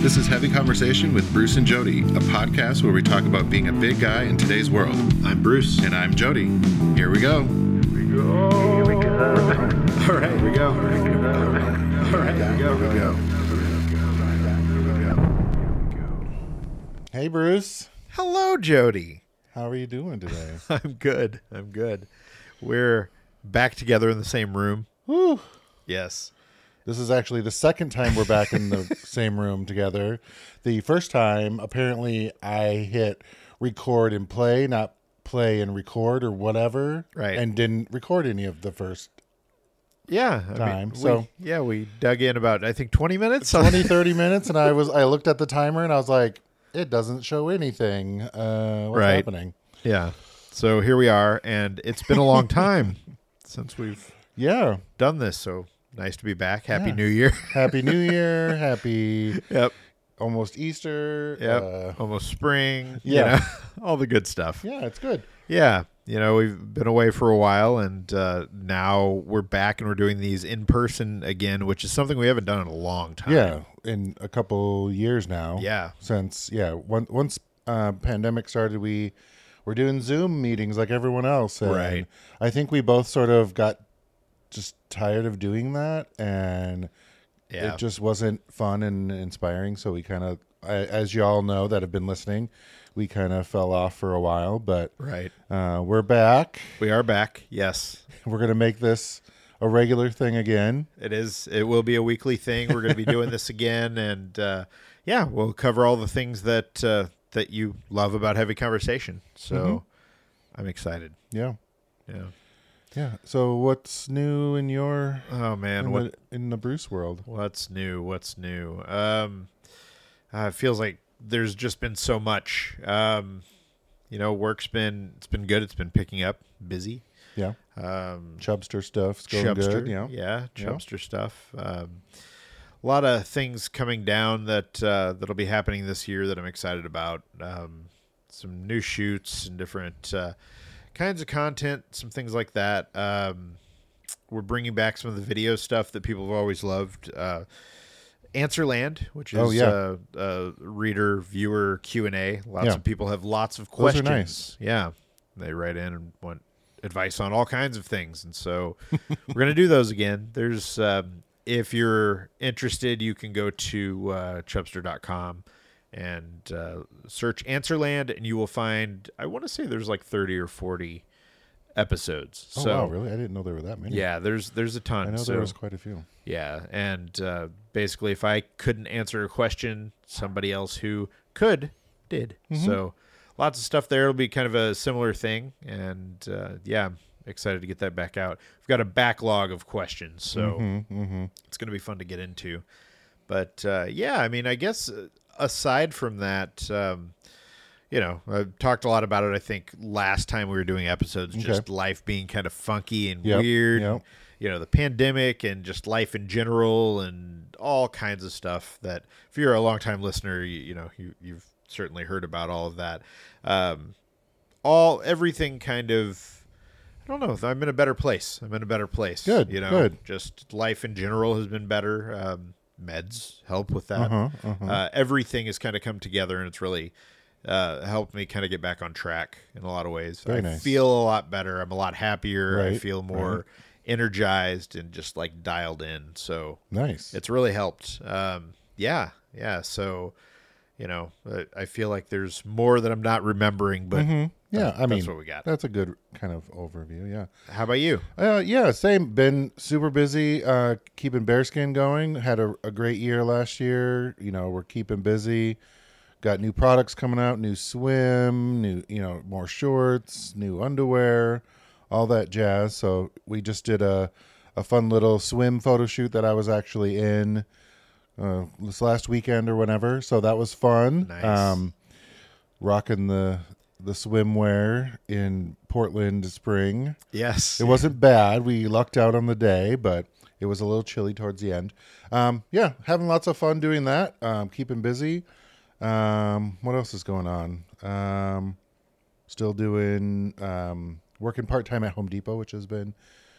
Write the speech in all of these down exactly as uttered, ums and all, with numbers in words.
This is Heavy Conversation with Bruce and Jody, a podcast where we talk about being a big guy in today's world. I'm Bruce. And I'm Jody. Here we go. Here we go. Here we go. All right, here we go. All right, here we go. Here we go. Hey, Bruce. Hello, Jody. How are you doing today? I'm good. I'm good. We're back together in the same room. Woo. Yes. This is actually the second time we're back in the same room together. The first time, apparently, I hit record and play, not play and record or whatever. Right. And didn't record any of the first Yeah. I time. Mean, so we, yeah, we dug in about, I think, twenty minutes. twenty, thirty minutes. And I was, I looked at the timer and I was like, it doesn't show anything. Uh, what's Right. happening? Yeah. So here we are. And it's been a long time since we've Yeah. done this. So nice to be back. Happy Yeah. New Year. Happy New Year. Happy Yep. almost Easter. Yep. Uh, Almost spring. yeah. You know, all the good stuff. yeah, it's good. Yeah. You know, we've been away for a while, and uh, now we're back and we're doing these in person again, which is something we haven't done in a long time. Yeah, in a couple years now. Yeah. Since yeah, one, once uh, pandemic started, we were doing Zoom meetings like everyone else. And Right. I think we both sort of got just tired of doing that, and Yeah. it just wasn't fun and inspiring. So we kind of, as you all know that have been listening, we kind of fell off for a while. But Right. uh, we're back. We are back. Yes. We're gonna make this a regular thing again. It is. It will be a weekly thing. We're going to be doing this again, and uh, yeah, we'll cover all the things that uh, that you love about Heavy Conversation. So Mhm. I'm excited. Yeah, Yeah. yeah. So what's new in your Oh man, in, what the, in the Bruce world? what's new? What's new? Um, uh, it feels like there's just been so much. Um, you know, work's been it's been good. It's been picking up, busy. Yeah, Um, Chubster stuff's going Chubster, good. Yeah, yeah, Yeah. Chubster stuff. Um, a lot of things coming down that uh, that'll be happening this year that I'm excited about. Um, some new shoots and different uh, kinds of content, some things like that. Um, we're bringing back some of the video stuff that people have always loved. Uh, Answerland, which is Oh, yeah. uh, uh, reader viewer Q and A. Lots Yeah. of people have lots of Those are questions. nice. Yeah, they write in and want advice on all kinds of things, and so we're going to do those again. There's um, if you're interested, you can go to uh, chubster dot com and uh, search Answerland, and you will find, I want to say there's like thirty or forty episodes. Oh so wow, really? I didn't know there were that many. yeah, there's there's a ton. I know so, there was quite a few. yeah, and uh, basically, if I couldn't answer a question, somebody else who could did. Mhm. So lots of stuff there. It'll be kind of a similar thing, and uh, yeah, I'm excited to get that back out. We've got a backlog of questions, so Mm-hmm, mm-hmm. it's going to be fun to get into. But uh, yeah, I mean, I guess uh, aside from that, um, you know, I've talked a lot about it. I think last time we were doing episodes, Okay. just life being kind of funky and Yep, weird. yep. You know, the pandemic and just life in general and all kinds of stuff that if you're a longtime listener, you, you know, you, you've certainly heard about all of that. Um, all, everything kind of, I don't know, I'm in a better place. I'm in a better place. Good, You know, good. just life in general has been better. Um, meds help with that. Uh-huh, uh-huh. Uh, everything has kind of come together, and it's really uh, helped me kind of get back on track in a lot of ways. Very I nice. feel a lot better. I'm a lot happier. I Right, feel more right. energized and just like dialed in. So Nice. it's really helped. Um, yeah, yeah. So you know, I, I feel like there's more that I'm not remembering, but Mhm. Yeah, that's, I mean, that's what we got. that's a good kind of overview. Yeah. How about you? Uh, yeah, same. Been super busy uh, keeping Bearskin going. Had a, a great year last year. You know, we're keeping busy. Got new products coming out, new swim, new, you know, more shorts, new underwear, all that jazz. So we just did a, a fun little swim photo shoot that I was actually in uh, this last weekend or whenever. So that was fun. Nice. Um, rocking the the swimwear in Portland spring. Yes. It wasn't bad. We lucked out on the day, but it was a little chilly towards the end. Um, yeah, having lots of fun doing that. Um, keeping busy. Um, what else is going on? Um, still doing um, working part time at Home Depot, which has been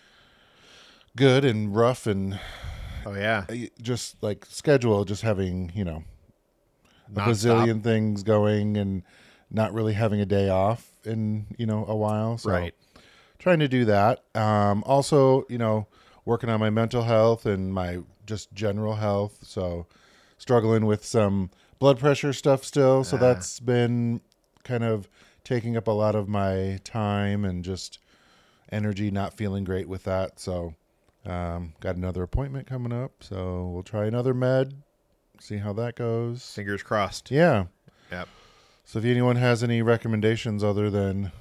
good and rough and Oh yeah. uh, just like schedule. Just having you know a Nonstop. bazillion things going and not really having a day off in, you know, a while. So Right. trying to do that. Um, also, you know, working on my mental health and my just general health. So struggling with some blood pressure stuff still. So Ah. that's been kind of taking up a lot of my time and just energy, not feeling great with that. So um, got another appointment coming up. So we'll try another med, see how that goes. Fingers crossed. Yeah. Yep. So if anyone has any recommendations other than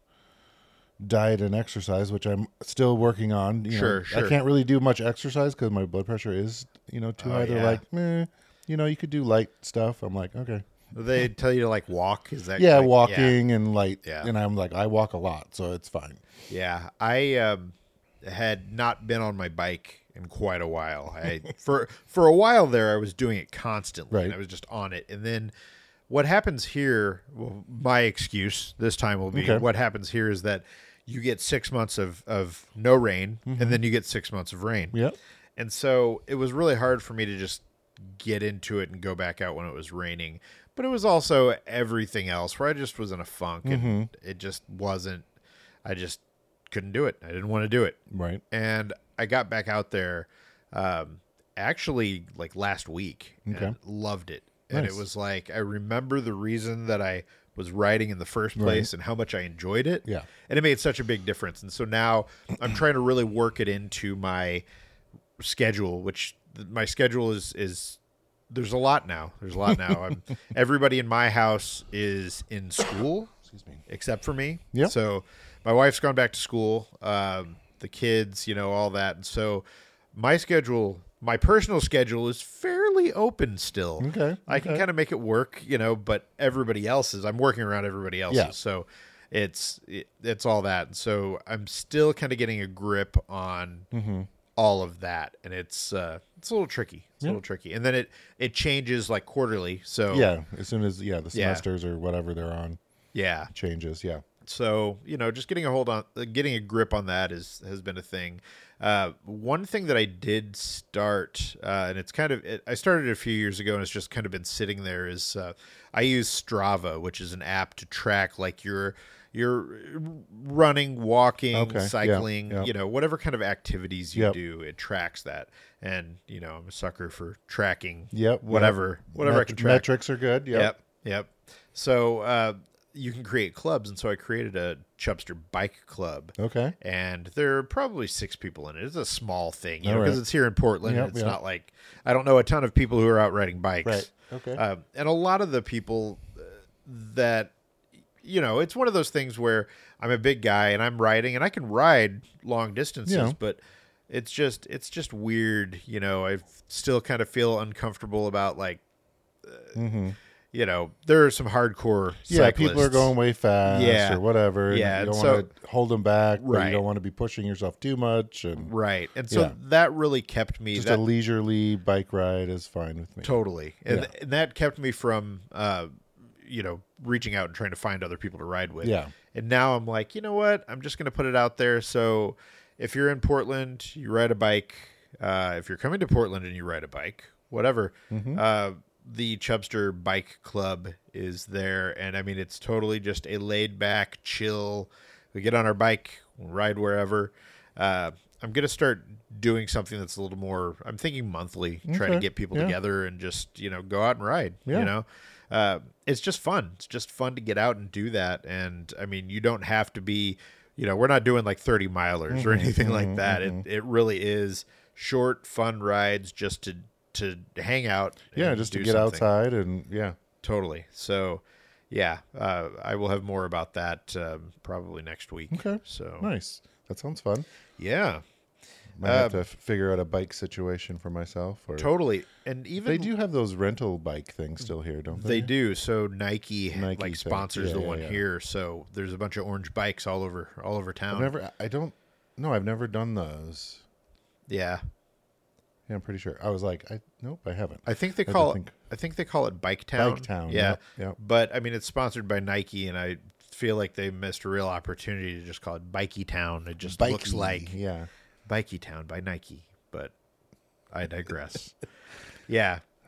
diet and exercise, which I'm still working on, you Sure, know, sure. I can't really do much exercise because my blood pressure is, you know, too Oh, high. They're yeah. like, meh, you know, you could do light stuff. I'm like, okay. They tell you to like walk. Is that Yeah, like- walking and light. Yeah. And I'm like, I walk a lot, so it's fine. Yeah, I um, had not been on my bike in quite a while. I for for a while there, I was doing it constantly. Right. And I was just on it, and then what happens here? Well, my excuse this time will be Okay. what happens here is that you get six months of of no rain, and then you get six months of rain. Yep. And so it was really hard for me to just get into it and go back out when it was raining. But it was also everything else where I just was in a funk and it just wasn't, I just couldn't do it. I didn't want to do it. Right. And I got back out there um, actually like last week Okay. and loved it. And Nice. it was like, I remember the reason that I was riding in the first place and how much I enjoyed it. Yeah. And it made such a big difference. And so now I'm trying to really work it into my schedule, which th- my schedule is, is there's a lot now. There's a lot now. I'm, everybody in my house is in school Excuse me. except for me. Yep. So my wife's gone back to school, um, the kids, you know, all that. And so my schedule, my personal schedule is fairly open still. Okay, I can okay. kind of make it work, you know, but everybody else's, I'm working around everybody else's. Yeah. So it's, it, it's all that. And so I'm still kind of getting a grip on Mm-hmm. all of that. And it's, uh, it's a little tricky. It's Yeah. a little tricky. And then it, it changes like quarterly. So Yeah. As soon as, yeah, the Yeah. semesters or whatever they're on yeah. changes. Yeah. So, you know, just getting a hold on, uh, getting a grip on that is has been a thing. Uh, one thing that I did start, uh, and it's kind of, it, I started it a few years ago, and it's just kind of been sitting there. Is uh, I use Strava, which is an app to track like your your running, walking, Okay, yeah, cycling, yeah. you know, whatever kind of activities you Yep. do, it tracks that. And you know, I'm a sucker for tracking. Yep. Whatever, whatever I Met- can track. Metrics are good. Yep. Yep. Yep. So uh, you can create clubs, and so I created a Chubster Bike Club, Okay. and there are probably six people in it. It's a small thing, you All know, because right. it's here in Portland. Yep, and it's yep. not like I don't know a ton of people who are out riding bikes. Right. Okay. Uh, and a lot of the people uh, that, you know, it's one of those things where I'm a big guy and I'm riding, and I can ride long distances, Yeah. but it's just it's just weird, you know. I still kind of feel uncomfortable about like. mm-hmm. You know, there are some hardcore Yeah, cyclists. people are going way fast Yeah. or whatever. and Yeah, You don't and so- want to hold them back, but Right. you don't want to be pushing yourself too much. And right, and so Yeah. that really kept me just that, a leisurely bike ride is fine with me. totally, and, Yeah. and that kept me from, uh, you know, reaching out and trying to find other people to ride with. Yeah. And now I'm like, you know what? I'm just going to put it out there. So if you're in Portland, you ride a bike. Uh, if you're coming to Portland and you ride a bike, whatever. Mm-hmm. Uh, the Chubster Bike Club is there, and I mean it's totally just a laid back, chill. We get on our bike, we'll ride wherever. Uh, I'm gonna start doing something that's a little more. I'm thinking monthly, trying to Okay, get people yeah. together and just you know go out and ride. Yeah. You know, uh, it's just fun. It's just fun to get out and do that. And I mean, you don't have to be. You know, we're not doing like thirty milers or anything like that. It it really is short, fun rides just to to hang out. Yeah, and just to do get something. outside and yeah. Totally. So, yeah, uh, I will have more about that um, probably next week. Okay. So, Nice. That sounds fun. yeah, Might have Um, to f- figure out a bike situation for myself. Or totally. And even they do have those rental bike things still here, don't they? They do. So Nike, Nike like thing. sponsors Yeah, the yeah, one yeah. here. So there's a bunch of orange bikes all over all over town. I've never. I don't. No, I've never done those. Yeah, Yeah, I'm pretty sure. I was like, I nope, I haven't. I think they I call it. think- I think they call it Bike Town. Bike Town, Yeah. yep, yep. But I mean, it's sponsored by Nike, and I feel like they missed a real opportunity to just call it Bikey Town. It just looks Bikey, like yeah. Bikey Town by Nike, but I digress. yeah.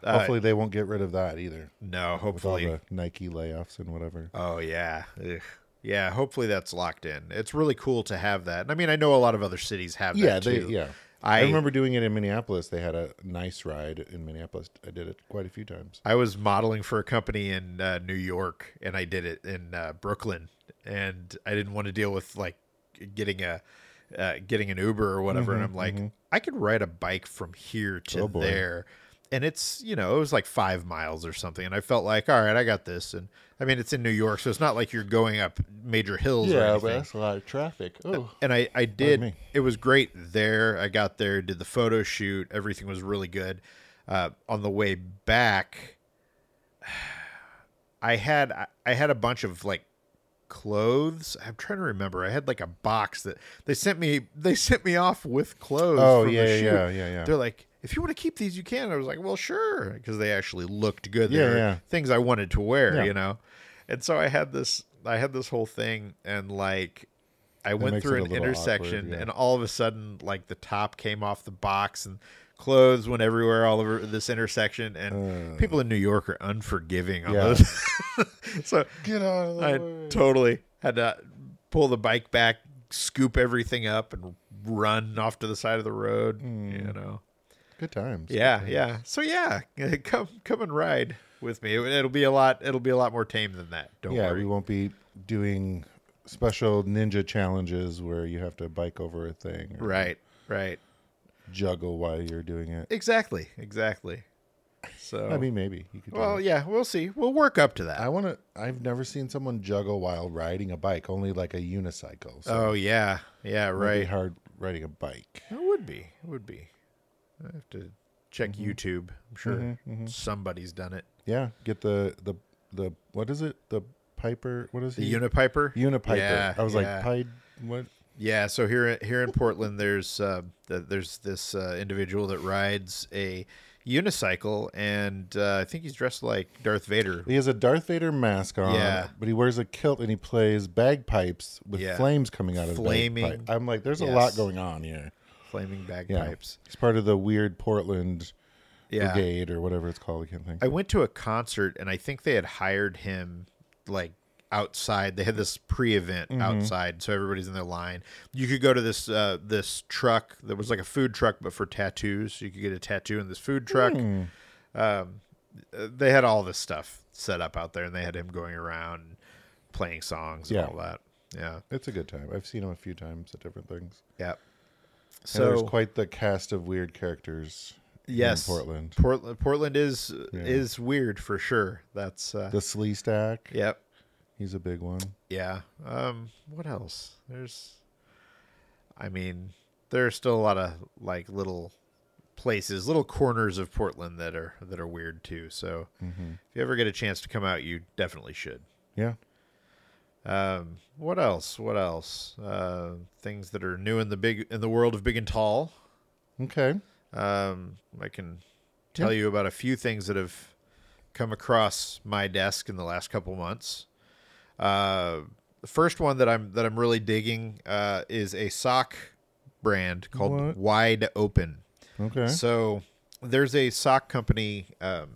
Uh, Hopefully they won't get rid of that either. no, With all hopefully. the Nike layoffs and whatever. Oh yeah, Ugh. yeah. Hopefully that's locked in. It's really cool to have that. And I mean, I know a lot of other cities have Yeah, that they too. yeah. I, I remember doing it in Minneapolis. They had a nice ride in Minneapolis. I did it quite a few times. I was modeling for a company in uh, New York, and I did it in uh, Brooklyn, and I didn't want to deal with like getting a uh, getting an Uber or whatever. Mhm, and I'm like, mhm. I could ride a bike from here to Oh, boy. there, and it's you know it was like five miles or something, and I felt like, all right, I got this. And I mean, it's in New York, so it's not like you're going up major hills or anything. a lot of traffic. Oh, And I, I did. me. It was great there. I got there, did the photo shoot. Everything was really good. Uh, on the way back, I had I- I had a bunch of like clothes. I'm trying to remember. I had like a box that they sent me. They sent me off with clothes. oh from yeah, the yeah, shoot. yeah, yeah, yeah. They're like, if you want to keep these, you can. I was like, well, sure, because they actually looked good. They Yeah, were yeah. things I wanted to wear, Yeah. you know. And so I had this, I had this whole thing, and like, I went makes through it a an little intersection, awkward, yeah. and all of a sudden, like the top came off the box, and clothes went everywhere all over this intersection, and Uh. people in New York are unforgiving on Yeah. those. So Get out of the I way. totally had to pull the bike back, scoop everything up, and run off to the side of the road. Hmm. You know, Good times. yeah, Good times. yeah. So yeah, come come and ride with me. It, it'll be a lot. It'll be a lot more tame than that. Don't Yeah, worry. we won't be doing special ninja challenges where you have to bike over a thing or Right, right. juggle while you're doing it. Exactly, exactly. So I mean, maybe you could. Do well, it. yeah, we'll see. We'll work up to that. I want to. I've never seen someone juggle while riding a bike. Only like a unicycle. So oh yeah, yeah, it might be right. hard riding a bike. It would be. It would be. I have to check Mm-hmm. YouTube. I'm sure somebody's done it. Yeah, get the the the what is it? The Piper. What is The he? Unipiper. Unipiper. Yeah, I was yeah. like, Pied. What? Yeah, so here here in Portland, there's uh, th- there's this uh, individual that rides a unicycle, and uh, I think he's dressed like Darth Vader. He has a Darth Vader mask on. Yeah. But he wears a kilt and he plays bagpipes with Yeah. flames coming out of Flaming. the bagpipe. I'm like, there's a Yes. lot going on here. Flaming Yeah. bagpipes. He's part of the weird Portland Yeah. brigade or whatever it's called. I can't think. I went to a concert, and I think they had hired him like outside. They had this pre-event Mm-hmm. outside, so everybody's in their line. You could go to this uh, this truck that was like a food truck, but for tattoos. You could get a tattoo in this food truck. Hmm. Um, they had all this stuff set up out there, and they had him going around playing songs and Yeah. all that. Yeah, It's a good time. I've seen him a few times at different things. yeah. So there's So quite the cast of weird characters yes, in Portland. Portland, Portland is Yeah. is weird for sure. That's uh, The Slee Stack. yep. He's a big one. Yeah. Um, what else? There's, I mean, there are still a lot of like little places, little corners of Portland that are that are weird too. So Mm-hmm. if you ever get a chance to come out, you definitely should. Yeah. Um, what else? What else? Uh, things that are new in the big in the world of big and tall. Okay. Um, I can tell Yeah. you about a few things that have come across my desk in the last couple months. Uh, the first one that I'm that I'm really digging uh, is a sock brand called What? Wide Open. Okay. So there's a sock company um,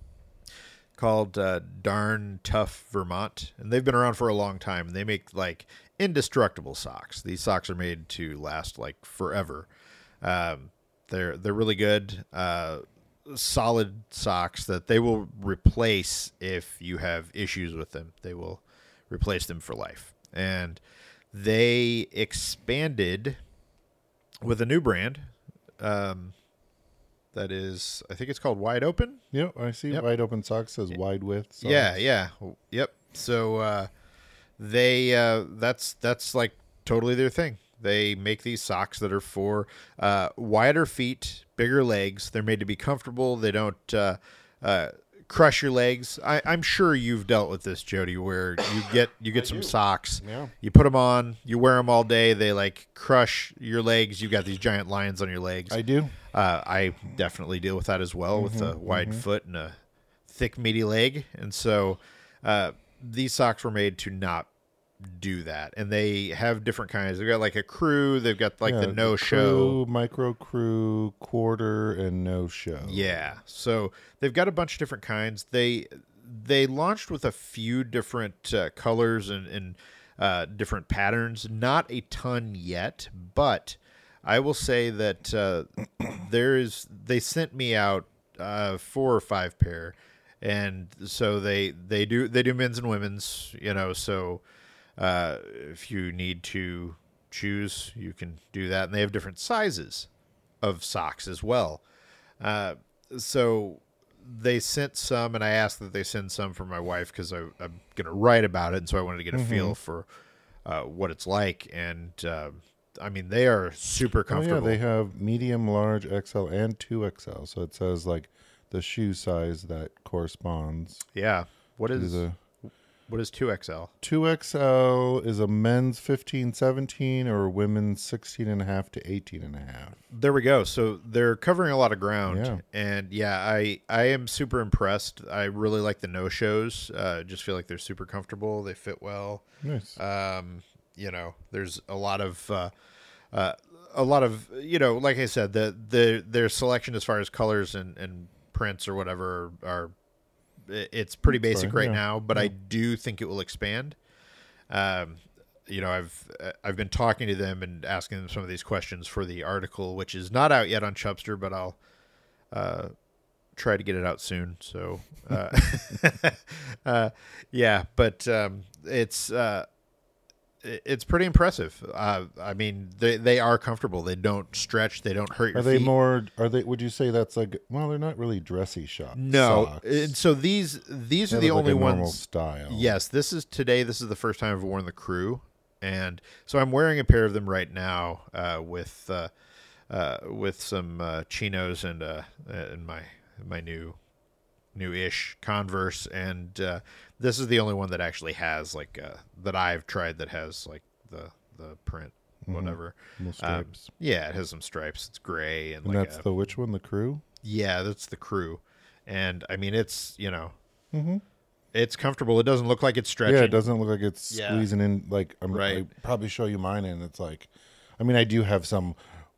called uh, Darn Tough Vermont, and they've been around for a long time. And they make like indestructible socks. These socks are made to last like forever. Um, they're they're really good, uh, solid socks that they will replace if you have issues with them. They will replace them for life. And they expanded with a new brand. Um, that is, I think it's called Wide Open. Yep. I see Yep. wide open socks says wide width. Socks. Yeah, yeah, yep. So uh, they uh, that's that's like totally their thing. They make these socks that are for uh, wider feet, bigger legs. They're made to be comfortable. They don't uh, uh, crush your legs. I, I'm sure you've dealt with this, Jody, where you get you get some socks. Yeah. You put them on. You wear them all day. They like crush your legs. You've got these giant lions on your legs. I do. Uh, I definitely deal with that as well, with a wide foot and a thick, meaty leg. And so uh, these socks were made to not do that, and they have different kinds. They've got like a crew. They've got like Yeah, the no show, micro crew, quarter, and no show. yeah. So they've got a bunch of different kinds. They they launched with a few different uh, colors and, and uh, different patterns. Not a ton yet, but I will say that uh, there is. They sent me out uh, four or five pair, and so they they do they do men's and women's. You know, so uh, if you need to choose, you can do that, and they have different sizes of socks as well. Uh, so they sent some, and I asked that they send some for my wife because I'm going to write about it, and so I wanted to get a mm-hmm. feel for uh, what it's like. And uh, I mean, they are super comfortable. Oh, yeah, they have medium, large, X L, and two X L. So it says like the shoe size that corresponds. Yeah. What is the what is two X L? two X L is a men's fifteen, seventeen, or a women's sixteen and a half to eighteen and a half. There we go. So they're covering a lot of ground. Yeah. And yeah, I, I am super impressed. I really like the no-shows. Uh, just feel like they're super comfortable. They fit well. Nice. Um, you know, there's a lot of, uh, uh, a lot of, you know, like I said, the, the, their selection as far as colors and, and prints or whatever are, it's pretty basic Sorry, right yeah. now, but yeah. I do think it will expand. Um, you know, I've I've been talking to them and asking them some of these questions for the article, which is not out yet on Chubster, but I'll uh, try to get it out soon. So, uh, uh, yeah, but um, it's uh, it's pretty impressive. Uh, I mean, they they are comfortable. They don't stretch. They don't hurt your feet. Are they feet. more? Are they? Would you say that's like? Well, they're not really dressy shots. No, socks. and so these these They are the look only like a normal ones. style. Yes, this is today. This is the first time I've worn the crew, and so I'm wearing a pair of them right now uh, with uh, uh, with some uh, chinos and uh, and my my new new-ish Converse, and uh, this is the only one that actually has like uh, that I've tried that has like the the print, whatever. Mm-hmm. Stripes. Um, yeah, it has some stripes. It's gray and, And like that's a, the which one? The crew. yeah, that's the crew, and I mean it's you know. Mm-hmm. It's comfortable. It doesn't look like it's stretching. Yeah, it doesn't look like it's Yeah. squeezing in. Like I'm Right. I probably show you mine, and it's like, I mean, I do have some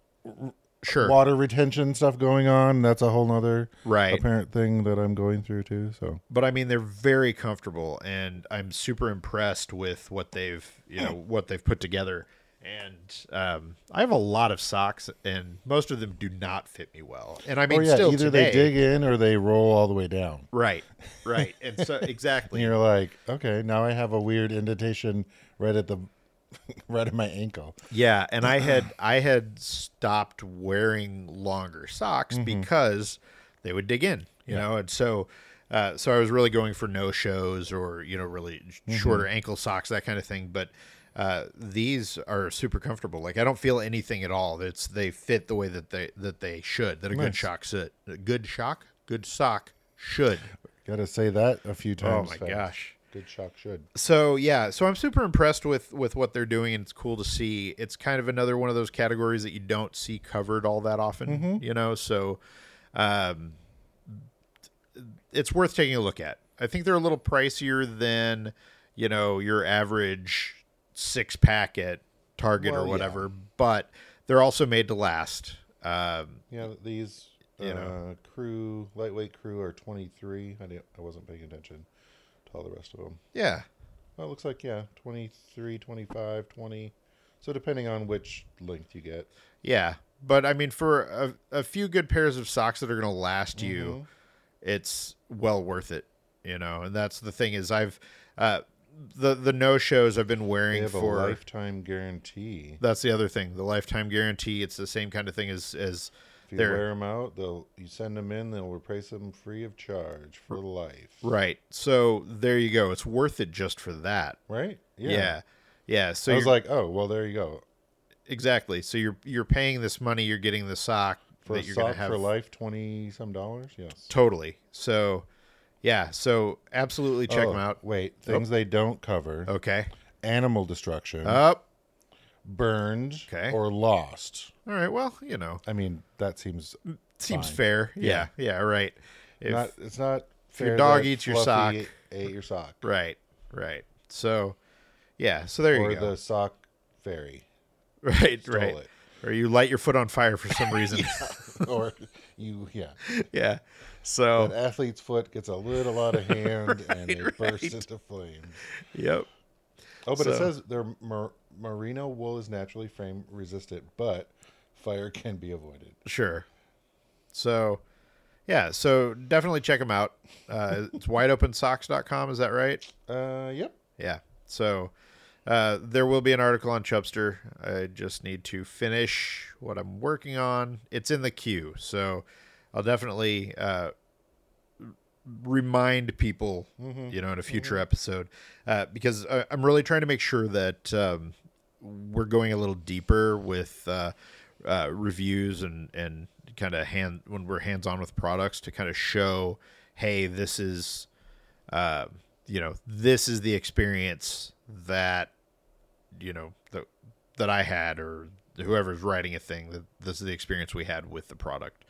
Sure. water retention stuff going on. That's a whole nother Right. apparent thing that I'm going through too. So, But I mean, they're very comfortable, and I'm super impressed with what they've, you know, what they've put together. And um, I have a lot of socks, and most of them do not fit me well. And I mean, oh yeah, still either today, they dig in or they roll all the way down. right, right, and so exactly. And you're like, okay, now I have a weird indentation right at the right at my ankle. Yeah, and I had I had stopped wearing longer socks Mm-hmm. because they would dig in, you know, and so uh, so I was really going for no shows or you know really Mm-hmm. shorter ankle socks, that kind of thing. But uh, these are super comfortable. Like I don't feel anything at all. It's they fit the way that they that they should. That a good Nice. shock should. A good shock, good sock should. Got to say that a few Oh times. my fast. gosh. Good shock should. So yeah, so I'm super impressed with with what they're doing, and it's cool to see. It's kind of another one of those categories that you don't see covered all that often, Mm-hmm. you know. So, um, it's worth taking a look at. I think they're a little pricier than you know your average six pack at Target Well, or yeah. whatever, but they're also made to last. Um, Yeah, these You uh, know. crew lightweight crew are twenty-three. I didn't, I wasn't paying attention to all the rest of them. yeah, Well, it looks like yeah, twenty-three, twenty-five, twenty. So depending on which length you get. yeah. But I mean, for a, a few good pairs of socks that are going to last you. Mhm. It's well worth it, you know. And that's the thing is I've uh, the the no shows I've been They wearing have for. a lifetime guarantee. That's the other thing, the lifetime guarantee. It's the same kind of thing as as If you they're wear them out, they'll you send them in, they'll replace them free of charge for life. right. So there you go. It's worth it just for that. Right? Yeah, yeah. So I was you're- like, oh, well, there you go. exactly. So you're you're paying this money. You're getting the sock For that a you're going sock to have for life, twenty some dollars. Yes. totally. So yeah. So absolutely check Oh, them out. Wait, things they don't cover: Okay. animal destruction, Up. burned, Okay. or lost. All right. Well, you know, I mean, that seems seems Fine. fair. Yeah. Yeah. Right. If, not. It's not. if your fair dog that eats your Fluffy sock- ate your sock. Right, right. So, Yeah. So there or you go. the sock fairy. Right. Stole right. it. Or you light your foot on fire for some reason. Or you, yeah. Yeah. So. That athlete's foot gets a little out of hand and Right, it bursts right. into flames. Yep. Oh, but So- it says their mer- merino wool is naturally flame resistant, but fire can be avoided. Sure. So, yeah. So definitely check them out. Uh, it's wide open socks dot com. Is that right? Uh, yep. Yeah. So uh, there will be an article on Chubster. I just need to finish what I'm working on. It's in the queue. So I'll definitely uh, remind people, Mm-hmm. you know, in a future episode, uh, because I, I'm really trying to make sure that um, we're going a little deeper with uh, uh, reviews and, and kind of hand when we're hands on with products to kind of show, hey, this is, uh, you know, this is the experience that, you know, that, that I had, or whoever's writing a thing, that this is the experience we had with the product.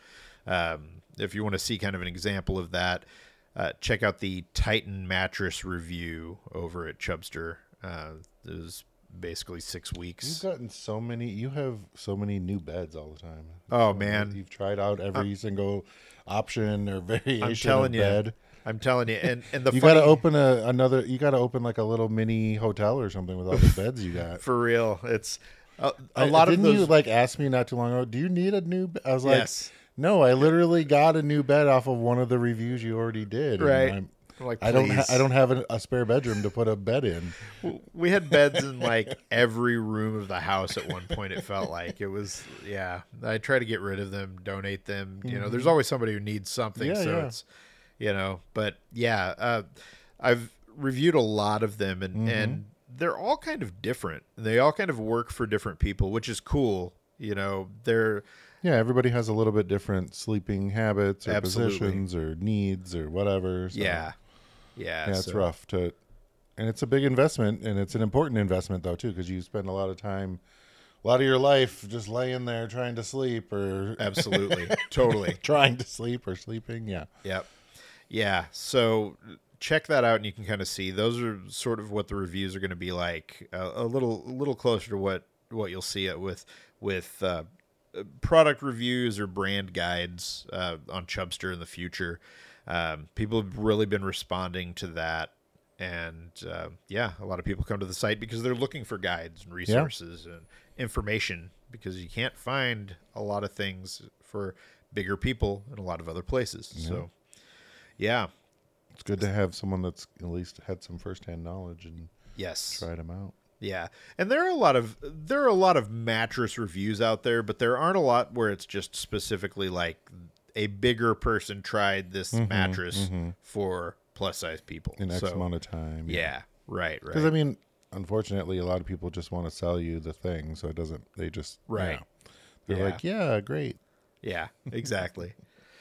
Um, if you want to see kind of an example of that, uh, check out the Titan mattress review over at Chubster. Uh, it was basically six weeks. You've gotten so many. You have so many new beds all the time. Oh, So man. you've tried out every single option or variation I'm telling of you, bed. I'm telling you, and and the You funny, got to open a another. You got to open like a little mini hotel or something with all the beds you got. for real. It's a, a I- lot of didn't those. you like ask me not too long ago? Do you need a new? Be-? I was like, Yes. no. I literally got a new bed off of one of the reviews you already did. and Right. I'm- I'm like, I don't. Ha- please. I don't have a, a spare bedroom to put a bed in. We had beds in like every room of the house at one point. It felt like it was, yeah. I try to get rid of them, donate them. You know, there's always somebody who needs something. Yeah, so yeah. it's, you know, but yeah, uh, I've reviewed a lot of them, and and they're all kind of different. They all kind of work for different people, which is cool. You know, they're Yeah, everybody has a little bit different sleeping habits or Absolutely. positions or needs or whatever. So, yeah, yeah. yeah, it's so- rough to, and it's a big investment, and it's an important investment though too, because you spend a lot of time, a lot of your life just laying there trying to sleep or Absolutely, totally. trying to sleep or sleeping. Yeah, Yep. Yeah. So check that out, and you can kind of see those are sort of what the reviews are going to be like. Uh, a little, a little closer to what what you'll see it with with uh, product reviews or brand guides uh, on Chubster in the future. Um, people have really been responding to that, and uh, yeah, a lot of people come to the site because they're looking for guides and resources and information, because you can't find a lot of things for bigger people in a lot of other places. So, yeah, it's good to have someone that's at least had some firsthand knowledge and yes, tried them out. yeah. And there are a lot of there are a lot of mattress reviews out there, but there aren't a lot where it's just specifically like a bigger person tried this mattress for plus size people In X So, amount of time. Yeah, right, right. Because I mean, unfortunately, a lot of people just want to sell you the thing, so it doesn't. They just Right. yeah. They're Yeah. like, yeah, great. yeah, exactly.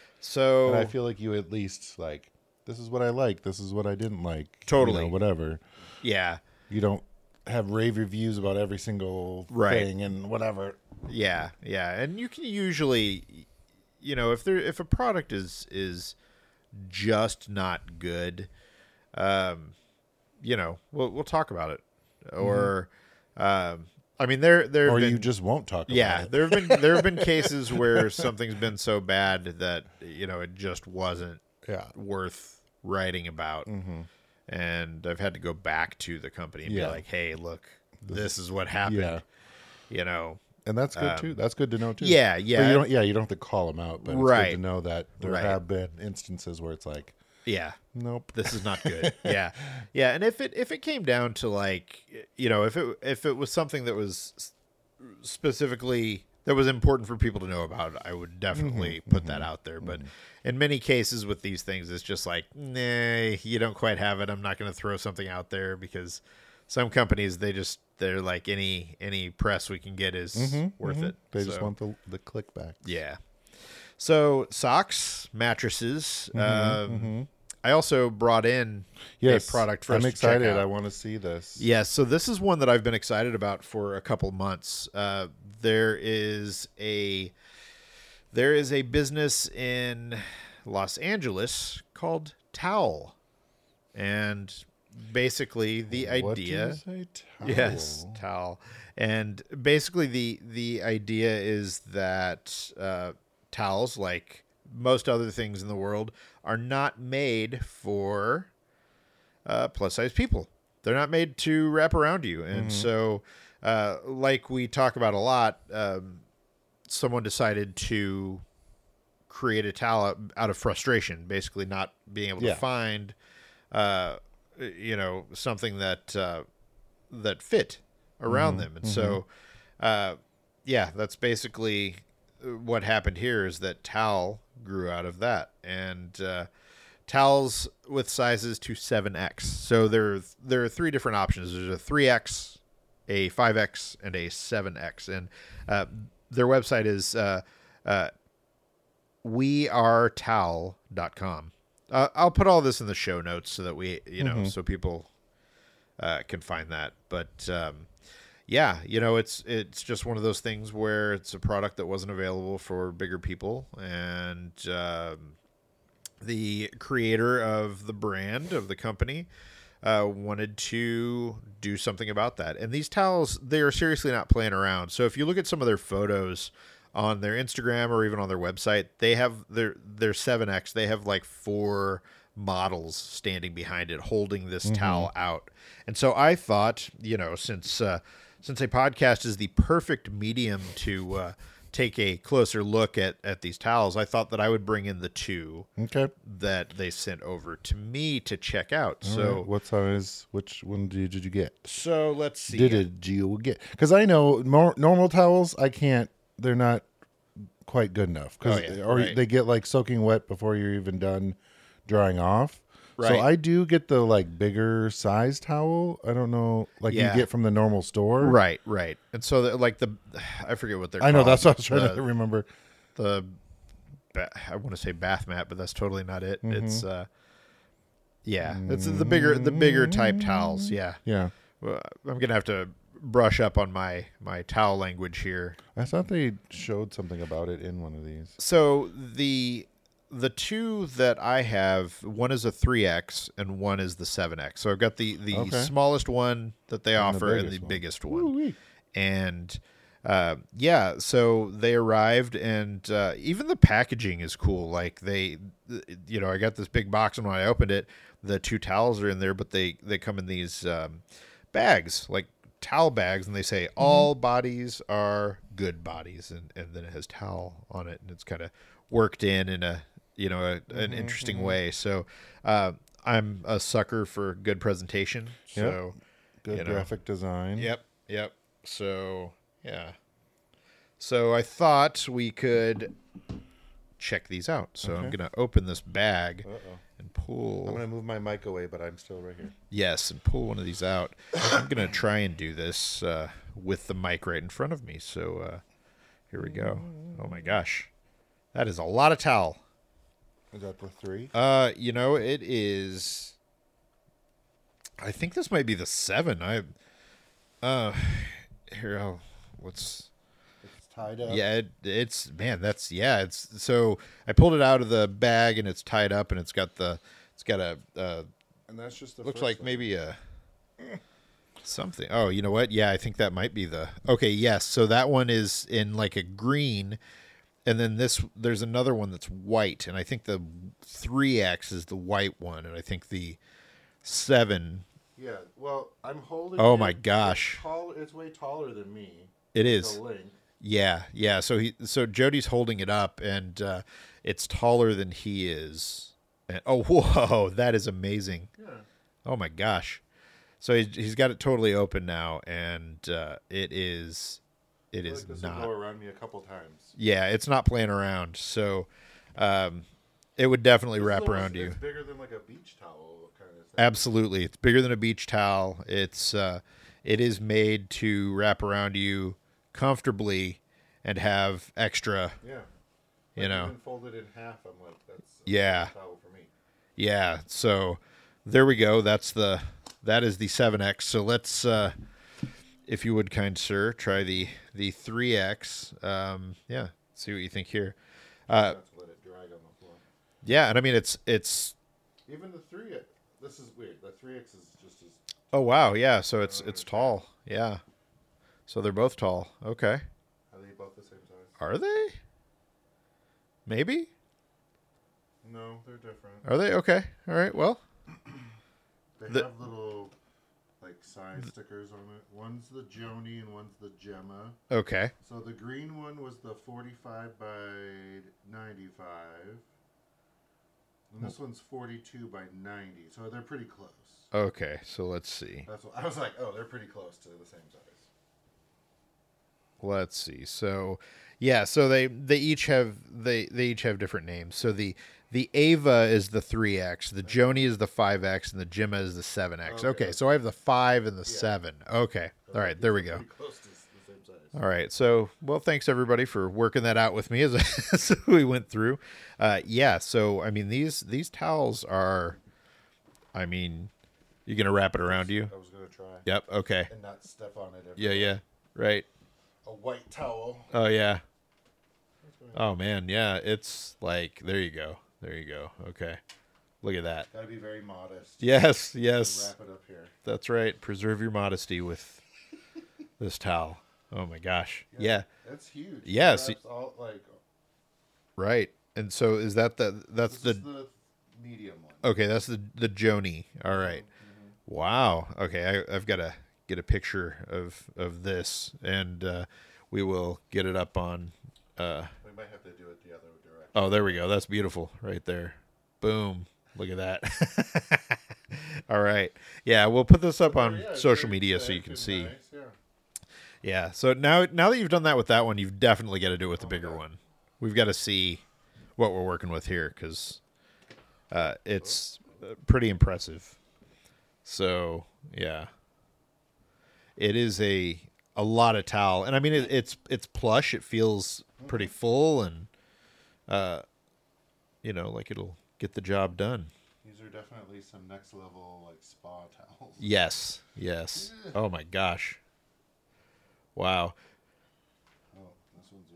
So And I feel like you at least like, this is what I like, this is what I didn't like. you Totally. know, whatever. yeah, You don't have rave reviews about every single Right. thing and whatever. yeah, yeah, and you can usually, you know, if there if a product is is just not good, um, you know, we'll we'll talk about it, or, um, I mean, there there have Or been, you just won't talk about yeah, it. there have been there have been cases where something's been so bad that, you know, it just wasn't Yeah. worth writing about, and I've had to go back to the company and Yeah. be like, hey, look, this is what happened, Yeah. you know. And that's good too. That's good to know too. Um, yeah, But yeah. you don't, yeah, you don't have to call them out, but it's Right. good to know that there Right. have been instances where it's like, Yeah, nope. this is not good. yeah, yeah. And if it if it came down to, like, you know, if it if it was something that was s- specifically that was important for people to know about, I would definitely put that out there. But in many cases with these things, it's just like, nah, you don't quite have it. I'm not going to throw something out there, because some companies, they just they're like, any any press we can get is worth it. They just So, want the the click back. yeah. So socks, mattresses. um, I also brought in Yes, a product for I'm us to excited. check out. I want to see this. Yeah, so this is one that I've been excited about for a couple months. Uh, there is a there is a business in Los Angeles called Towel, and basically the What did idea. you say? Towel. Yes, towel. And basically the the idea is that uh, towels, like most other things in the world, are not made for uh, plus size people. They're not made to wrap around you. And Mm-hmm. so, uh, like we talk about a lot, um, someone decided to create a towel out, out of frustration, basically not being able Yeah. to find, uh, you know, something that uh, that fit around Mm-hmm. them. And so, uh, yeah, that's basically what happened here is that towel grew out of that. And uh, towels with sizes to seven X. So there, there are three different options. There's a three X, a five X, and a seven X. And uh, their website is uh, uh, we are towel dot com. Uh, I'll put all this in the show notes so that we, you know, Mm-hmm. so people uh, can find that. But um, yeah, you know, it's it's just one of those things where it's a product that wasn't available for bigger people, and um, the creator of the brand of the company uh, wanted to do something about that. And these towels, they are seriously not playing around. So if you look at some of their photos on their Instagram or even on their website, they have their their seven X. They have like four models standing behind it, holding this towel out. And so I thought, you know, since uh, since a podcast is the perfect medium to uh, take a closer look at at these towels, I thought that I would bring in the two Okay. that they sent over to me to check out. All so right. What size? Which one did, did you get? so let's see. Did it you get? Because I know nor, normal towels, I can't. They're not quite good enough. Cause, Oh, yeah, or right. they get like soaking wet before you're even done drying off. So Right. I do get the like bigger size towel. I don't know, like Yeah. you get from the normal store. Right, right. And so the, like the I forget what they're I know called. that's what I was trying the, to remember. the ba- I want to say bath mat, but that's totally not it. Mm-hmm. It's uh yeah, it's the bigger the bigger type towels. Yeah. Yeah. Well, I'm going to have to brush up on my my towel language here. I thought they showed something about it in one of these. So the the two that I have, one is a three X and one is the seven X. So I've got the the Okay. smallest one that they And the offer and the biggest one. biggest one. Ooh-wee. And uh, yeah, so they arrived, and uh, even the packaging is cool. Like they, you know, I got this big box, and when I opened it, the two towels are in there, but they they come in these um, bags, like towel bags, and they say all bodies are good bodies, and and then it has towel on it, and it's kind of worked in in a you know a, an interesting way. So uh, I'm a sucker for good presentation. So Good you know. graphic design. Yep, yep. So, yeah. So I thought we could check these out. So I'm Okay. going to open this bag Uh-oh. and pull. I'm gonna move my mic away, but I'm still right here. Yes, and pull one of these out. I'm going to try and do this uh, with the mic right in front of me. So uh, here we go. Oh my gosh. That is a lot of towel. Is that the three? Uh, you know, it is. I think this might be the seven. I. Uh, here, I'll, what's. It's tied up. Yeah, it, it's man. That's yeah. It's so I pulled it out of the bag and it's tied up and it's got the it's got a uh, And that's just the looks first like one. maybe a something. Oh, you know what? Yeah, I think that might be the okay. Yes, so that one is in like a green, and then this there's another one that's white, and I think the three X is the white one, and I think the seven. Yeah. Well, I'm holding. Oh it. my gosh. It's, tall, it's way taller than me. It is. The length. Yeah, yeah. So he, so Jody's holding it up, and uh, it's taller than he is. And, oh, whoa, that is amazing. Yeah. Oh my gosh. So he's, he's got it totally open now, and uh, it is, it I feel is like this not. will go around me a couple times. Yeah, it's not playing around. So, um, it would definitely This is wrap almost- around you. It's bigger than like a beach towel kind of thing. Absolutely, it's bigger than a beach towel. It's, uh, it is made to wrap around you comfortably and have extra. Yeah. You Like, know. even folded in half, I'm like, that's a Yeah. beach towel for me. Yeah, so there we go. That's the that is the seven X. So let's, uh, if you would, kind sir, try the the three X. Um, yeah, see what you think here. Uh, Not to let it drag on the floor. yeah, and I mean it's it's Even the three, this is weird. The three X is just as. Oh wow, yeah. So it's it's tall. Yeah. So they're both tall. Okay. Are they both the same size? Are they? Maybe. No, they're different. Are they? Okay. All right. Well. They The- have little like side stickers on it. One's the Joni and one's the Gemma. Okay. So the green one was the forty-five by ninety-five. And this one's forty-two by ninety. So they're pretty close. Okay. So let's see. That's what I was like, oh, they're pretty close to the same size. Let's see. So, yeah. So they they each have they they each have different names. So the the Ava is the three X, the Joni is the five X, and the Gemma is the seven X. Okay. Okay. So I have the five and the seven. Okay. All right. There we go. Pretty close to the same size. All right. So, well, thanks everybody for working that out with me as, as we went through. Uh, yeah. So, I mean, these these towels are, I mean, you gonna wrap it around you? I was gonna try. Yep. Okay. And not step on it. Yeah. Yeah. Right. A white towel. Oh yeah. Oh man, yeah. It's like there you go. There you go. Okay. Look at that. Gotta be very modest. Yes. Yes. Wrap it up here. That's right. Preserve your modesty with this towel. Oh my gosh. Yeah. That's huge. Yes. Wraps all, like, Right. And so is that the that's this the is the medium one. okay? That's the the Joni. All right. Wow. Okay. I, I've got to get a picture of of this, and uh, we will get it up on. Uh, We might have to do it the other direction. oh, there we go. That's beautiful, right there. Boom. Look at that. All right. Yeah, we'll put this up on Yeah, it's social very media so thick you can and see. nice, yeah. Yeah. So now now that you've done that with that one, you've definitely got to do it with the Oh, bigger yeah. one. We've got to see what we're working with here because uh, it's uh, pretty impressive. So yeah, it is a a lot of towel, and I mean it, it's it's plush. It feels pretty full, and uh, you know, like it'll get the job done. These are definitely some next level like spa towels. Yes. Yes. Oh my gosh. Wow. Oh, this one's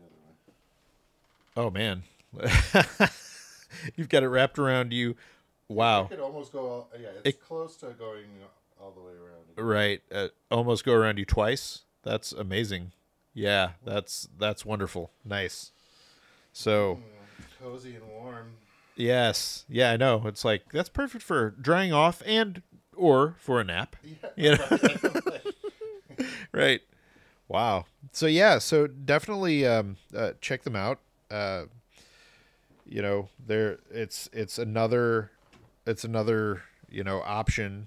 the other way. Oh man. You've got it wrapped around you. Wow. It could almost go. All, yeah, it's It- close to going all the way around. Right. Uh, almost go around you twice. That's amazing. Yeah, that's that's wonderful. Nice. So, Mm, cozy and warm. yes. Yeah, I know. It's like that's perfect for drying off and or for a nap. Yeah. You know? Right. Wow. So yeah, so definitely um, uh, check them out. Uh, you know, there it's it's another it's another, you know, option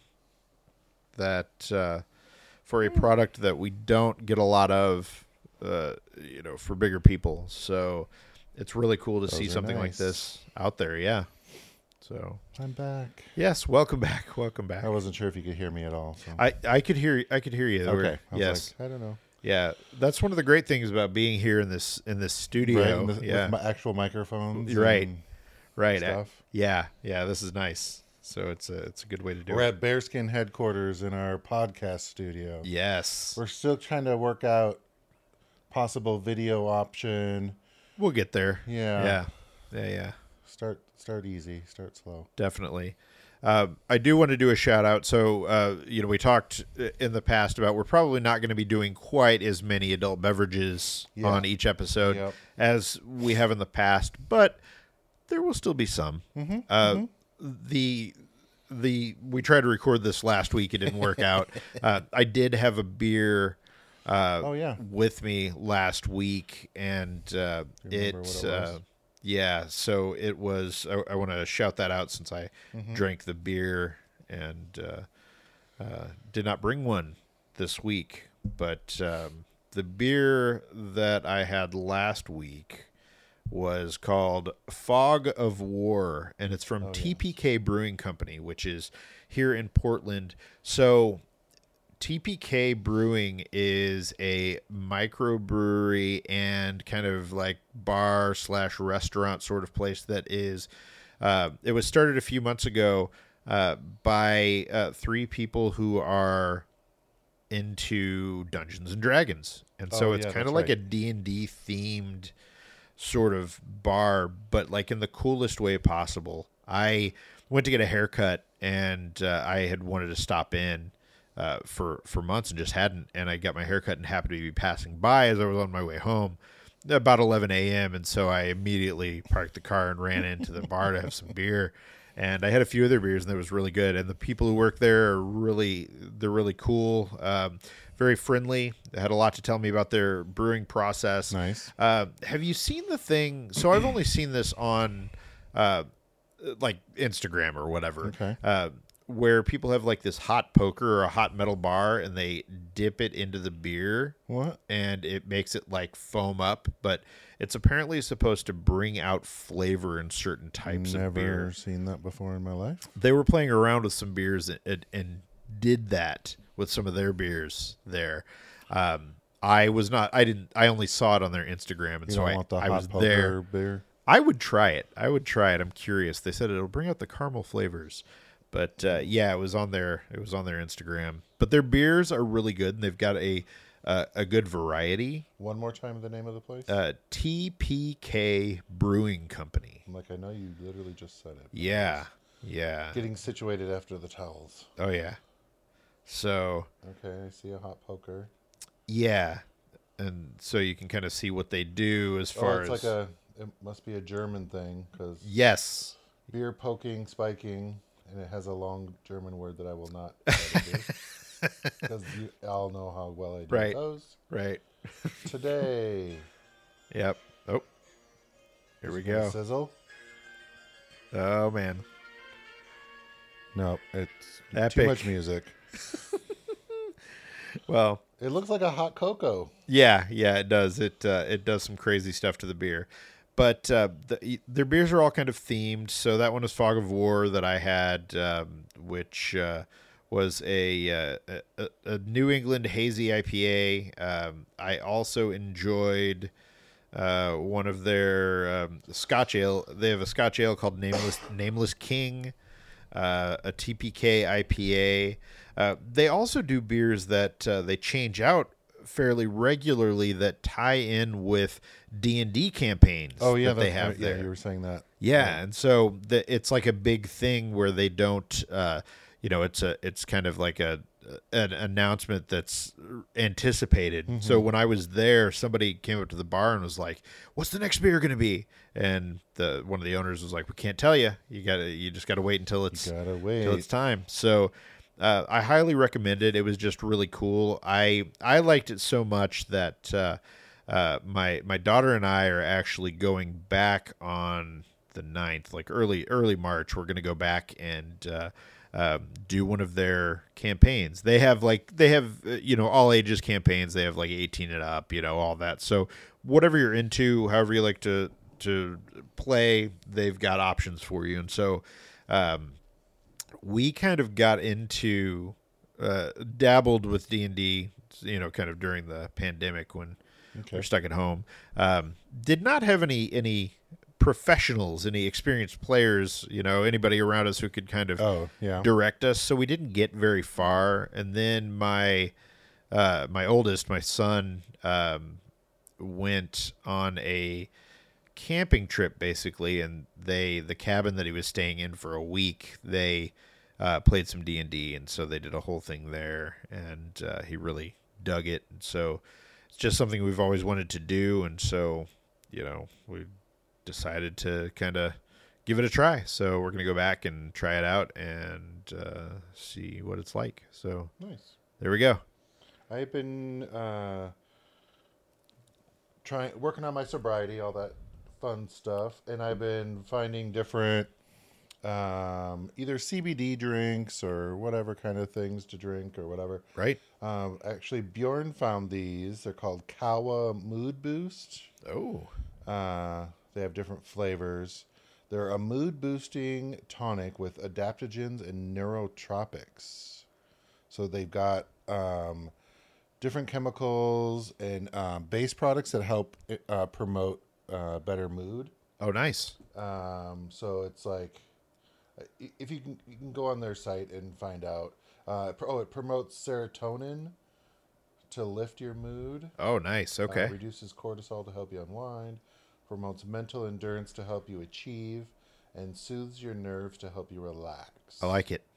that uh, for a product that we don't get a lot of, uh, you know, for bigger people. So it's really cool to see Those are something like nice. this out there. Yeah. So I'm back. yes, welcome back. Welcome back. I wasn't sure if you could hear me at all. So. I, I could hear I could hear you. There okay. were- I was yes. like, I don't know. Yeah, that's one of the great things about being here in this in this studio. Right, with, yeah, with my actual microphones. Right. and right. Stuff. Yeah, yeah. This is nice. So it's a it's a good way to do We're it. at Bearskin headquarters in our podcast studio. Yes, We're still trying to work out possible video option. we'll get there. Yeah. yeah, yeah, yeah. Start start easy. Start slow. Definitely. Uh, I do want to do a shout out. So, uh, you know, we talked in the past about we're probably not going to be doing quite as many adult beverages Yeah. on each episode Yep. as we have in the past, but there will still be some. Mm-hmm. Uh, The the we tried to record this last week. It didn't work out. Uh, I did have a beer. Uh, Oh, yeah. with me last week, and uh, Do you it, remember what it uh, was? yeah. So it was. I, I want to shout that out since I Mm-hmm. drank the beer and uh, uh, did not bring one this week. But um, the beer that I had last week was called Fog of War, and it's from Oh, T P K Brewing Company, which is here in Portland. So T P K Brewing is a microbrewery and kind of like bar slash restaurant sort of place that is, uh, it was started a few months ago uh, by uh, three people who are into Dungeons and Dragons. And so Oh, it's yeah, kind of that's like right. a D and D themed sort of bar, but like in the coolest way possible. I went to get a haircut and uh, I had wanted to stop in uh, for for months and just hadn't. And I got my haircut and happened to be passing by as I was on my way home, about eleven a.m. And so I immediately parked the car and ran into the bar to have some beer. And I had a few other beers, and it was really good. And the people who work there are really, they're really cool, um, very friendly. They had a lot to tell me about their brewing process. Nice. Uh, have you seen the thing? So I've only seen this on, uh, like Instagram or whatever. Okay. Uh, where people have like this hot poker or a hot metal bar, and they dip it into the beer. What? And it makes it like foam up, but it's apparently supposed to bring out flavor in certain types Never of beer. Never seen that before in my life. They were playing around with some beers and, and, and did that with some of their beers there. Um, I was not. I didn't. I only saw it on their Instagram, and You so don't I, want the I hot was poker there. beer? I would try it. I would try it. I'm curious. They said it'll bring out the caramel flavors. But uh, yeah, it was on their it was on their Instagram. But their beers are really good, and they've got a uh, a good variety. One more time, the name of the place? Uh, T P K Brewing Company. I'm like, I know you literally just said it. Yeah, yeah. Getting situated after the towels. Oh yeah. So Okay, I see a hot poker. yeah, and so you can kind of see what they do as far Oh, it's as like a. It must be a German thing because yes, beer poking, spiking, and it has a long German word that I will not try to do because you all know how well I do Right. those. right. Today, Yep. Oh, here we Is it gonna go. Sizzle? Oh man. No, it's Epic. too much music. Well, It looks like a hot cocoa. yeah, yeah, it does. It uh, it does some crazy stuff to the beer, but uh, the, their beers are all kind of themed. So that one is Fog of War that I had, um, which uh, was a, uh, a a New England hazy I P A. Um, I also enjoyed uh, one of their um, Scotch ale. They have a Scotch ale called Nameless Nameless King, uh, a T P K I P A. Uh, they also do beers that uh, they change out fairly regularly that tie in with D and D campaigns. Oh yeah, that they that's- have yeah, there. you were saying that. Yeah, and so the, it's like a big thing where they don't, uh, you know, it's a it's kind of like a an announcement that's anticipated. Mm-hmm. So when I was there, somebody came up to the bar and was like, "What's the next beer going to be?" And the one of the owners was like, "We can't tell you. You got to you just got to wait until it's You gotta wait. until it's time." So uh, I highly recommend it. It was just really cool. I I liked it so much that uh, uh, my my daughter and I are actually going back on the ninth, like early early March. We're going to go back and uh, uh, do one of their campaigns. They have like they have uh, you know all ages campaigns. They have like eighteen and up, you know all that. So whatever you're into, however you like to to play, they've got options for you. And so um, we kind of got into uh, dabbled with D and D, you know, kind of during the pandemic when Okay. we're stuck at home. Um, did not have any any professionals, any experienced players, you know, anybody around us who could kind of Oh yeah. direct us. So we didn't get very far. And then my uh, my oldest, my son, um, went on a camping trip basically, and they the cabin that he was staying in for a week, they uh, played some D and D, and so they did a whole thing there, and uh, he really dug it. And so it's just something we've always wanted to do, and so you know we decided to kind of give it a try. So we're gonna go back and try it out and uh, see what it's like. So Nice. there we go. I've been uh, trying working on my sobriety, all that fun stuff, and I've been finding different um, either C B D drinks or whatever kind of things to drink or whatever. Right? Um, actually, Bjorn found these. They're called Kawa Mood Boost. Oh, Uh, they have different flavors. They're a mood boosting tonic with adaptogens and neurotropics. So they've got um, different chemicals and um, base products that help uh, promote uh, better mood. oh, nice. Um, so it's like if you can, you can go on their site and find out. Uh, oh, it promotes serotonin to lift your mood. Oh, nice. Okay. Uh, reduces cortisol to help you unwind. Promotes mental endurance to help you achieve, and soothes your nerves to help you relax. I like it.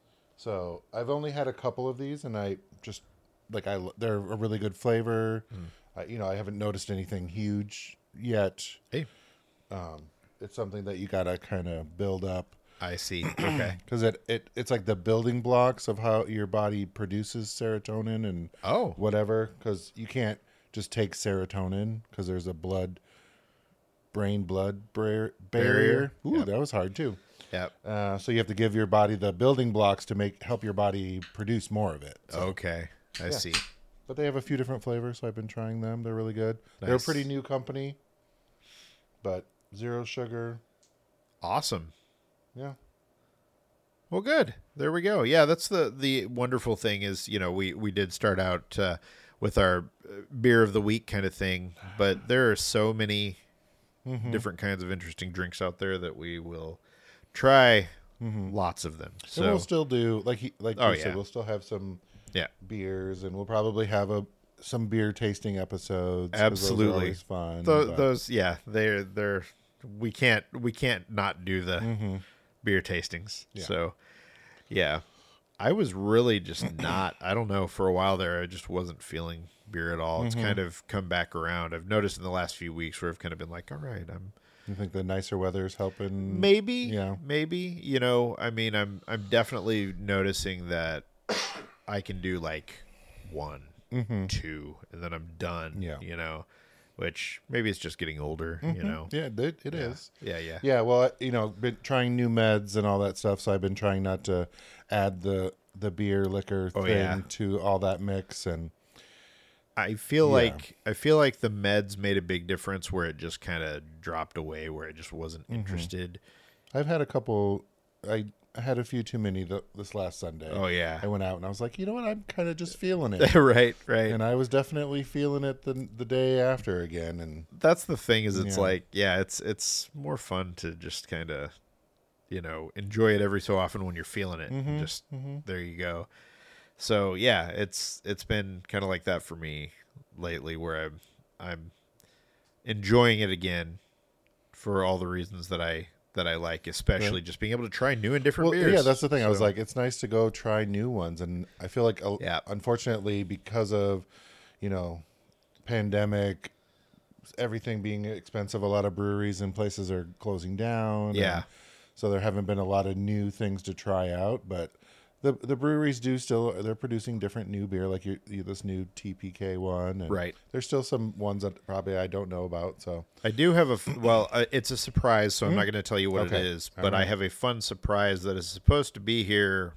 So I've only had a couple of these, and I just like I they're a really good flavor. Mm. I, you know, I haven't noticed anything huge yet. Hey, um, it's something that you gotta kind of build up. I see. Okay, because it, it it's like the building blocks of how your body produces serotonin and oh whatever. Because you can't just take serotonin because there's a blood brain blood barrier. barrier. Ooh, yep. That was hard too. Yep. Uh, so you have to give your body the building blocks to make help your body produce more of it. So, okay, I yeah. see. But they have a few different flavors, so I've been trying them. They're really good. Nice. They're a pretty new company, but zero sugar. Awesome. Yeah. Well, good. There we go. Yeah, that's the the wonderful thing is, you know, we we did start out uh, with our beer of the week kind of thing, but there are so many mm-hmm. different kinds of interesting drinks out there that we will try mm-hmm. lots of them. So and we'll still do like he, like oh, you yeah. said, we'll still have some yeah. beers, and we'll probably have a some beer tasting episodes. Absolutely, those are always fun. Th- those yeah, they're they're we can't we can't not do the mm-hmm. beer tastings. Yeah. So yeah, I was really just not. I don't know. For a while there, I just wasn't feeling beer at all. It's mm-hmm. kind of come back around. I've noticed in the last few weeks where I've kind of been like, all right, I'm. You think the nicer weather is helping? Maybe, yeah, maybe. You know, I mean, I'm I'm definitely noticing that I can do like one, mm-hmm. two, and then I'm done. Yeah, you know, which maybe it's just getting older. Mm-hmm. You know, yeah, it, it yeah. is. Yeah, yeah, yeah. Well, you know, been trying new meds and all that stuff, so I've been trying not to add the the beer liquor oh, thing yeah. to all that mix and. I feel yeah. like I feel like the meds made a big difference where it just kind of dropped away, where I just wasn't mm-hmm. interested. I've had a couple. I had a few too many th- this last Sunday. Oh yeah, I went out and I was like, you know what, I'm kind of just feeling it. right, right. And I was definitely feeling it the the day after again. And that's the thing is, it's yeah. like yeah, it's it's more fun to just kind of, you know, enjoy it every so often when you're feeling it. Mm-hmm. Just mm-hmm. there you go. So yeah, it's it's been kind of like that for me lately, where I'm I'm enjoying it again for all the reasons that I that I like, especially right. just being able to try new and different well, beers. Yeah, that's the thing. So, I was like, it's nice to go try new ones, and I feel like, yeah. unfortunately, because of you know, pandemic, everything being expensive, a lot of breweries and places are closing down. Yeah, so there haven't been a lot of new things to try out, but. The the breweries do still, they're producing different new beer, like you, you, this new T P K one. And right. There's still some ones that probably I don't know about. So I do have a, well, uh, it's a surprise, so I'm not going to tell you what okay. it is, All but right. I have a fun surprise that is supposed to be here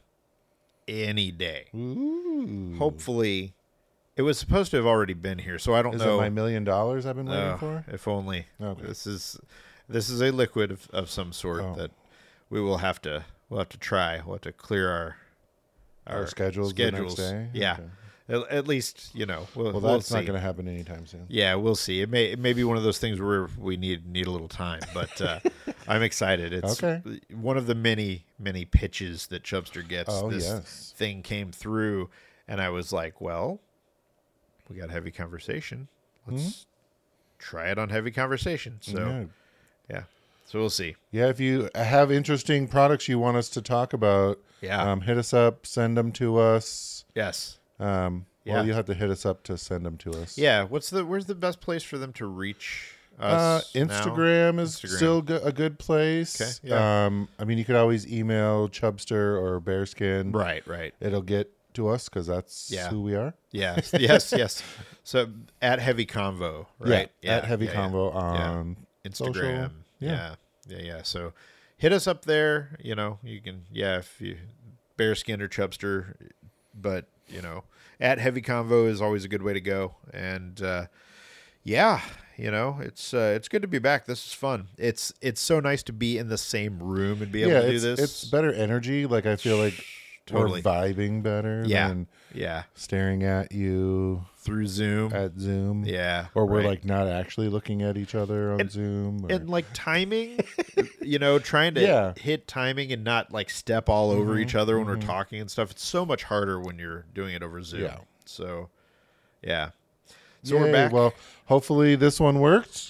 any day. Ooh. Hopefully. It was supposed to have already been here, so I don't is know. Is it my million dollars I've been waiting uh, for? If only. Okay. This is this is a liquid of, of some sort oh. that we will have to, we'll have to try. We'll have to clear our... Our, our schedules, schedules. The next day? Yeah, okay. at, at least you know. We'll, well, we'll that's see. not going to happen anytime soon. Yeah, we'll see. It may it may be one of those things where we need need a little time, but uh, I'm excited. It's okay. one of the many many pitches that Chubster gets. Oh, this yes. thing came through, and I was like, well, we got Heavy Conversation. Let's mm-hmm. try it on Heavy Conversation. So yeah. yeah, so we'll see. Yeah, if you have interesting products you want us to talk about. Yeah. Um, hit us up, send them to us. Yes. Um, yeah. Well, you have to hit us up to send them to us. Yeah. What's the, where's the best place for them to reach us? Uh, Instagram now? is Instagram. still go- a good place. Okay. Yeah. Um, I mean, you could always email Chubster or Bearskin. Right, right. It'll get to us because that's yeah. who we are. Yes, yes, yes. So at Heavy Convo, right? Yeah, yeah. At Heavy yeah, Convo yeah. on Instagram. Social. Yeah. yeah, yeah, yeah. So hit us up there. You know, you can, yeah, if you, Bearskin or Chubster, but, you know, at Heavy Convo is always a good way to go. And, uh, yeah, you know, it's uh, it's good to be back. This is fun. It's it's so nice to be in the same room and be able yeah, to do it's, this. It's better energy. Like, I feel like totally. we're vibing better yeah. than yeah. staring at you through Zoom. At Zoom. Yeah. Or we're right. like not actually looking at each other on and, Zoom. Or... And like timing, you know, trying to yeah. hit timing and not like step all over mm-hmm, each other when mm-hmm. we're talking and stuff. It's so much harder when you're doing it over Zoom. Yeah. So, yeah. So Yay. we're back. Well, hopefully this one worked.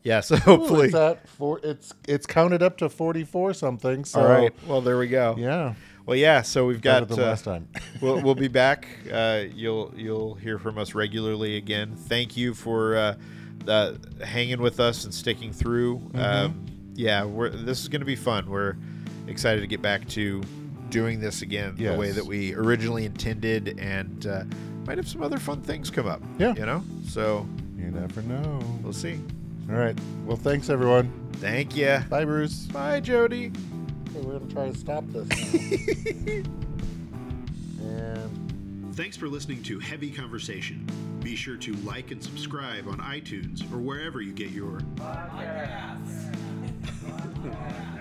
Yeah, so Ooh, hopefully. it's at four. It's it's counted up to forty-four something. So All right. Well, there we go. yeah, Well, yeah. So we've better got. than Uh, last time. we'll we'll be back. Uh, you'll you'll hear from us regularly again. Thank you for uh, uh, hanging with us and sticking through. Mm-hmm. Um, yeah, we're this is going to be fun. We're excited to get back to doing this again the way Yes. that we originally intended, and uh, might have some other fun things come up. Yeah. You know. So You never know. we'll see. All right. Well, thanks everyone. Thank you. Bye, Bruce. Bye, Jody. Okay, we're gonna try to stop this. And Thanks for listening to Heavy Conversation. Be sure to like and subscribe on iTunes or wherever you get your Podcasts.